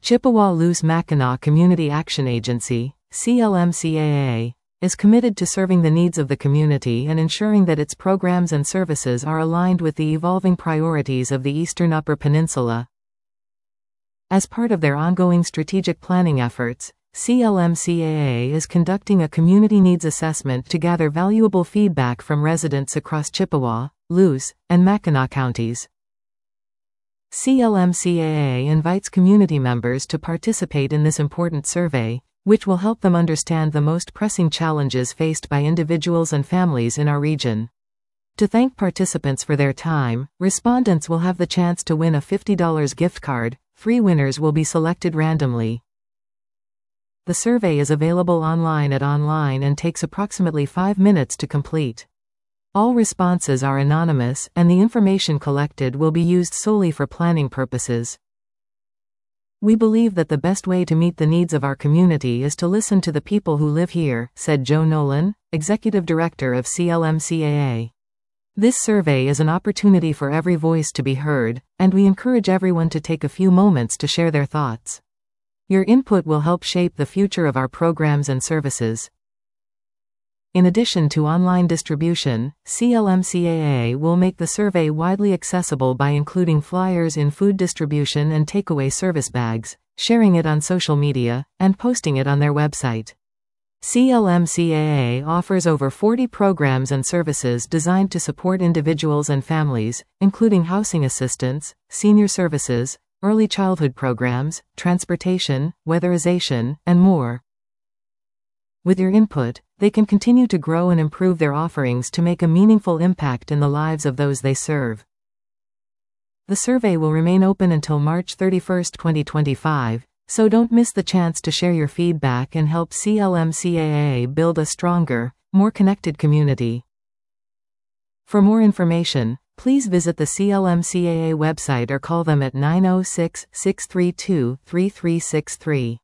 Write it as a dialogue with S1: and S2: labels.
S1: Chippewa-Luce-Mackinac Community Action Agency, CLMCAA, is committed to serving the needs of the community and ensuring that its programs and services are aligned with the evolving priorities of the Eastern Upper Peninsula. As part of their ongoing strategic planning efforts, CLMCAA is conducting a community needs assessment to gather valuable feedback from residents across Chippewa, Luce, and Mackinac counties. CLMCAA invites community members to participate in this important survey, which will help them understand the most pressing challenges faced by individuals and families in our region. To thank participants for their time, respondents will have the chance to win a $50 gift card. 3 winners will be selected randomly. The survey is available online and takes approximately 5 minutes to complete. All responses are anonymous, and the information collected will be used solely for planning purposes. We believe that the best way to meet the needs of our community is to listen to the people who live here, said Joe Nolan, Executive Director of CLMCAA. This survey is an opportunity for every voice to be heard, and we encourage everyone to take a few moments to share their thoughts. Your input will help shape the future of our programs and services. In addition to online distribution, CLMCAA will make the survey widely accessible by including flyers in food distribution and takeaway service bags, sharing it on social media, and posting it on their website. CLMCAA offers over 40 programs and services designed to support individuals and families, including housing assistance, senior services, early childhood programs, transportation, weatherization, and more. With your input, they can continue to grow and improve their offerings to make a meaningful impact in the lives of those they serve. The survey will remain open until March 31, 2025, so don't miss the chance to share your feedback and help CLMCAA build a stronger, more connected community. For more information, please visit the CLMCAA website or call them at 906-632-3363.